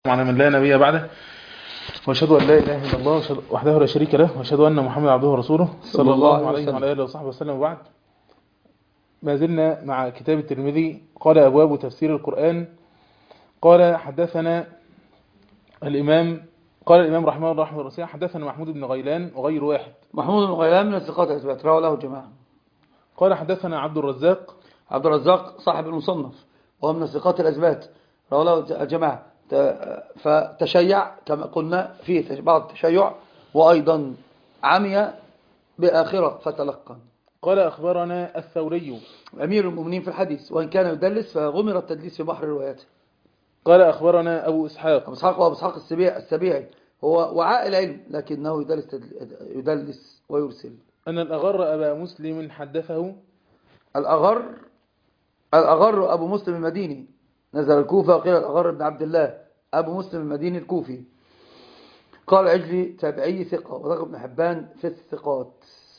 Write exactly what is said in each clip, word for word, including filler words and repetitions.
على من لا نبي بعده، واشهد ان لا اله الا الله وحده لا شريك له، واشهد ان محمدا عبده ورسوله صلى الله عليه وعلى اله وصحبه وسلم. وبعد، ما زلنا مع كتاب الترمذي. قال ابواب تفسير القرآن. قال حدثنا الامام قال الامام رحمه الله رحمه الله حدثنا محمود بن غيلان وغير واحد. محمود بن غيلان من الثقات اثبات، رواه له جماعه. قال حدثنا عبد الرزاق عبد الرزاق صاحب المصنف وهو من الثقات الاثبات، رواه له جماعه. فتشيع كما قلنا فيه بعض التشيع، وايضا عمي باخره فتلقن. قال اخبرنا الثوري امير المؤمنين في الحديث، وان كان يدلس فغمر التدليس في بحر رواياته. قال اخبرنا ابو اسحاق ابو اسحاق وابو اسحاق السبيعي هو وعاء العلم، لكنه يدلس يدلس ويرسل. ان الاغر ابا مسلم حدثه. الاغر الاغر ابو مسلم المديني، نزل الكوفه، وقيل الاغر بن عبد الله ابو مسلم المديني الكوفي. قال عجلي تابعي ثقه، وذكر ابن حبان في الثقات.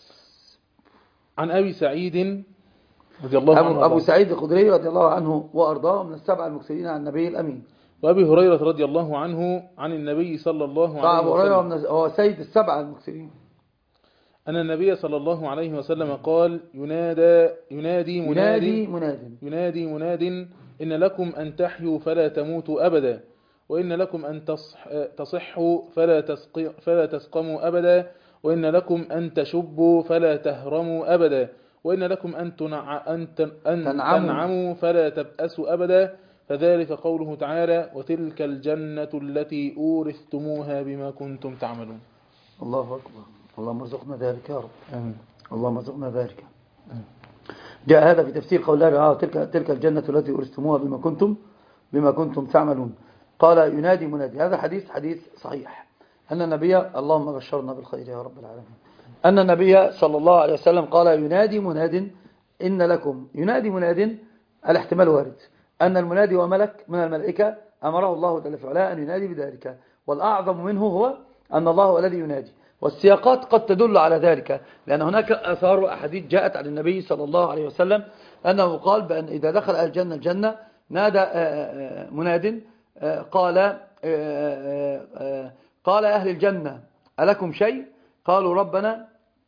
عن ابي سعيد رضي الله أبو, عنه أبو سعيد الخدري رضي الله عنه وأرضاه، من السبعة المكثرين عن النبي الأمين. وأبي هريرة رضي الله عنه عن النبي صلى الله عليه أبو هريرة وسلم هو سيد السبعة المكثرين. أن النبي صلى الله عليه وسلم قال: ينادى ينادي مناد ينادي مناد ينادي مناد إن لكم أن تحيوا فلا تموتوا أبدا، وإن لكم أن تصح تصحوا فلا تسق فلا تسقموا أبدا، وإن لكم أن تشبوا فلا تهرموا أبدا، وإن لكم أن تنع أن أن تنعموا فلا تبأسوا أبدا. فذلك قوله تعالى: وتلك الجنة التي أورثتموها بما كنتم تعملون. الله أكبر. اللهم ارزقنا ذلك يا رب. آمين. اللهم ارزقنا ذلك. جاء هذا في تفسير قول الله تعالى: تلك تلك الجنة التي أورثتموها بما كنتم بما كنتم تعملون. قال ينادي منادي. هذا حديث حديث صحيح أن النبي، اللهم بشرنا بالخير يا رب العالمين، أن النبي صلى الله عليه وسلم قال ينادي مناد إن لكم. ينادي مناد، الاحتمال وارد أن المنادي وملك من الملائكة أمره الله جل وعلا أن ينادي بذلك، والأعظم منه هو أن الله هو الذي ينادي. والسياقات قد تدل على ذلك، لأن هناك آثار وأحاديث جاءت عن النبي صلى الله عليه وسلم أنه قال بأن إذا دخل الجنة الجنة نادى مناد قال قال أهل الجنة: ألكم شيء؟ قالوا: ربنا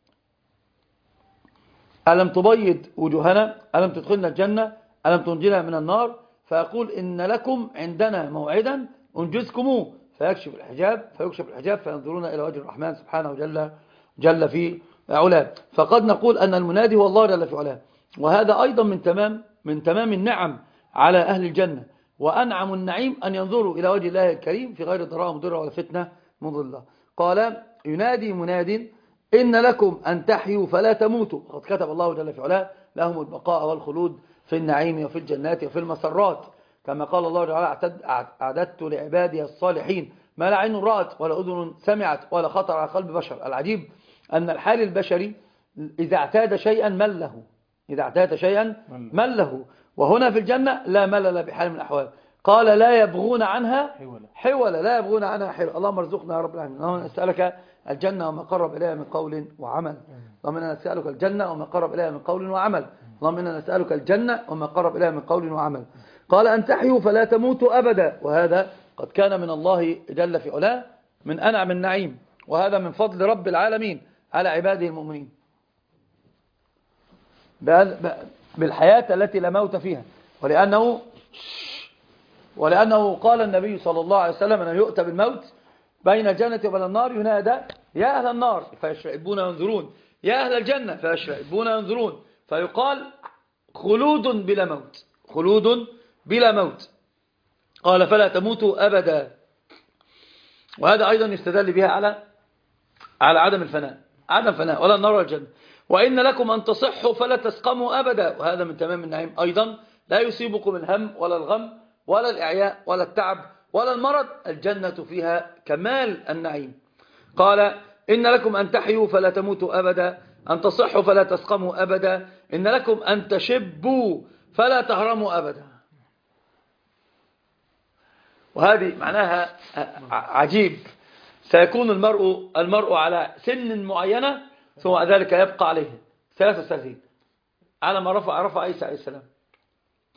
ألم تبيض وجوهنا، ألم تدخلنا الجنة، ألم تنجنا من النار؟ فيقول: إن لكم عندنا موعدا أنجزكموه. فيكشف الحجاب فيكشف الحجاب فينظرون إلى وجه الرحمن سبحانه جل, جل في علاه. فقد نقول أن المنادي هو الله جل في علاه، وهذا أيضا من تمام من تمام النعم على أهل الجنة. وأنعم النعيم أن ينظروا إلى وجه الله الكريم في غير ضراء مضرة ولا فتنة مضلة. قال ينادي مناد إن لكم أن تحيوا فلا تموتوا، قد كتب الله جل في علاه لهم البقاء والخلود في النعيم وفي الجنات وفي المسرات، كما قال الله تعالى: أعددت لعبادي الصالحين ما لا عين رأت ولا أذن سمعت ولا خطر على قلب بشر. العجيب أن الحال البشري إذا اعتاد شيئا مله إذا اعتاد شيئا مله وهنا في الجنة لا ملل بحال من الأحوال. قال: لا يبغون عنها حولا لا يبغون عنها حولا. اللهم ارزقنا يا رب العالمين. اللهم نسألك الجنة وما قرب إليها من قول وعمل. اللهم إنا نسألك الجنة وما قرب إليها من قول وعمل. اللهم إنا نسألك الجنة وما قرب إليها من قول وعمل. قال: أن تحيوا فلا تموتوا أبدا. وهذا قد كان من الله جل في علاه من أنعم النعيم، وهذا من فضل رب العالمين على عباده المؤمنين بالحياة التي لا موت فيها. ولأنه ولأنه قال النبي صلى الله عليه وسلم أنه يؤتى بالموت بين الجنة وبين النار، ينادى: يا أهل النار فيشرئبون ينظرون، يا أهل الجنة فيشرئبون ينظرون، فيقال: خلود بلا موت خلود بلا موت. قال: فلا تموتوا أبدا. وهذا أيضا يستدل بها على على عدم الفناء عدم فناء ولا النار ولا الجنة. وإن لكم أن تصحوا فلا تسقموا أبدا، وهذا من تمام النعيم أيضا. لا يصيبكم الهم ولا الغم ولا الإعياء ولا التعب ولا المرض، الجنة فيها كمال النعيم. قال: إن لكم أن تحيوا فلا تموتوا أبدا، أن تصحوا فلا تسقموا أبدا، إن لكم أن تشبوا فلا تهرموا أبدا. وهذه معناها عجيب. سيكون المرء المرء على سن معينة، ثم ذلك يبقى عليه ثلاثة وثلاثين على ما رفع رفع عيسى عليه السلام.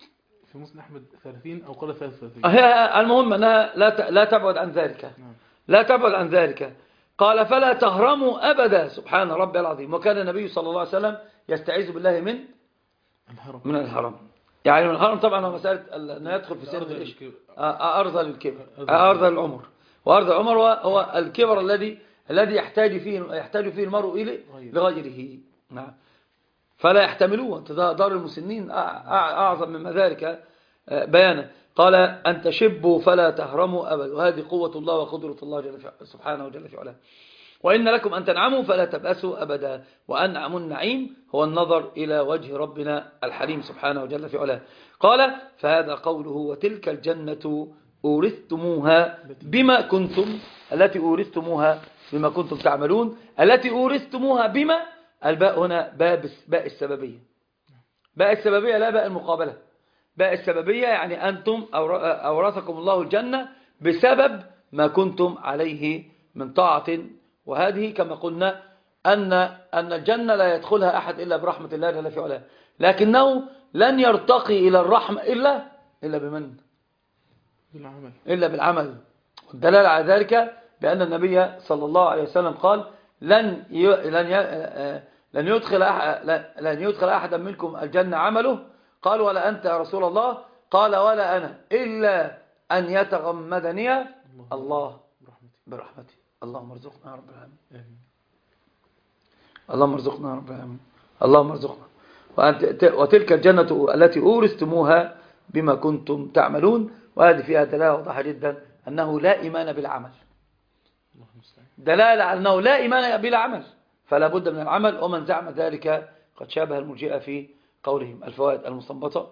في مسلم أحمد ثلاثين أو قال ثلاثة وثلاثين. المهم أنها لا لا تبعد عن ذلك، لا تبعد عن ذلك. قال فلا تهرموا أبدا، سبحان ربي العظيم. وكان النبي صلى الله عليه وسلم يستعيذ بالله من الهرم. من الهرم، يعني من الهرم طبعا هو مسألة أن يدخل في سن الإيش، أرذل الكبر، أرذل العمر. وأرذل العمر هو الكبر الذي الذي يحتاج فيه يحتاج فيه المرء إليه لغيره. نعم. فلا يحتملوه. دار المسنين أعظم من ذلك بيانا. قال أن تشبوا فلا تهرموا أبدا، وهذه قوة الله وقدرة الله جل سبحانه وجل في علاه. وإن لكم أن تنعموا فلا تبأسوا أبدا، وأنعم النعيم هو النظر إلى وجه ربنا الحليم سبحانه وجل في علاه. قال فهذا قوله وتلك الجنة أورثتموها بما كنتم، التي أورثتموها بما كنتم تعملون، التي أورثتموها بما، الباء هنا باء باء السببية، باء السببية لا باء المقابلة. باء السببية يعني أنتم أورثكم الله الجنة بسبب ما كنتم عليه من طاعة. وهذه كما قلنا أن أن الجنة لا يدخلها أحد إلا برحمة الله جل في علاه، لكنه لن يرتقي إلى الرحمة إلا إلا بمن؟ بالعمل. إلا بالعمل. والدلالة على ذلك بأن النبي صلى الله عليه وسلم قال لن لن لن يدخل لن يدخل أحدا منكم الجنة عمله. قال ولا أنت يا رسول الله؟ قال ولا أنا إلا أن يتغمدني الله برحمته. اللهم ارزقنا يا رب العالمين. اللهم ارزقنا يا رب العالمين. اللهم ارزقنا. وتلك الجنة التي أورثتموها بما كنتم تعملون. وهذه فيها دلالة واضحة جدا أنه لا إيمان بالعمل، دلالة على أنه لا إيمان بلا عمل، فلا بد من العمل. ومن زعم ذلك قد شابه المرجئة في قولهم. الفوائد المستنبطة: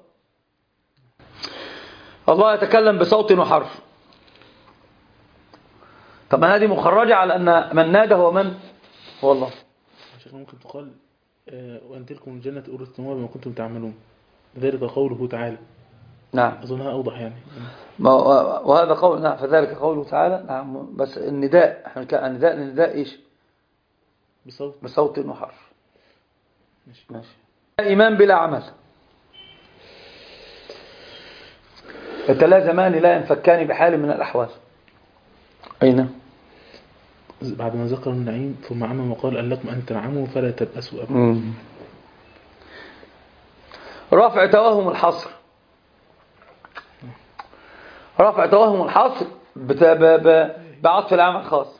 الله يتكلم بصوت وحرف. طب هذه مخرجة على أن من نادى هو من؟ هو الله. شيخنا ممكن تقال وأن تلكم الجنة أورثتموها بما كنتم تعملون، ذلك قوله تعالى. نعم، أظنها أوضح يعني. وهذا قول، نعم، فذلك قوله تعالى. نعم، بس النداء، احنا النداء النداء ايش؟ بصوت بصوت وحرف. ماشي ماشي. إيمان بلا عمل. يتلازمان لا ينفكان بحال من الأحوال. أين؟ بعد ما ذكر النعيم ثم عمم وقال أن لكم أن تنعموا فلا تبأسوا أبدا. رفع توهم الحصر. رفع توهم الحصر بعطف العمل خاص،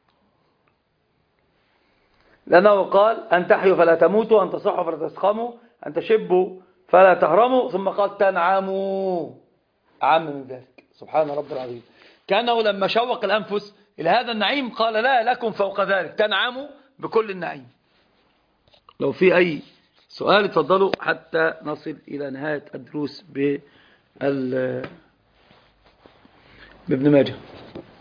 لأنه قال أن تحيوا فلا تموتوا، أن تصحوا فلا تسقموا، أن تشبوا فلا تهرموا، ثم قال تنعموا، أعم من ذلك. سبحان رب العظيم. كأنه لما شوق الأنفس إلى هذا النعيم قال لا لكم فوق ذلك، تنعموا بكل النعيم. لو في أي سؤال اتفضلوا حتى نصل إلى نهاية الدروس بال بابن ماجه.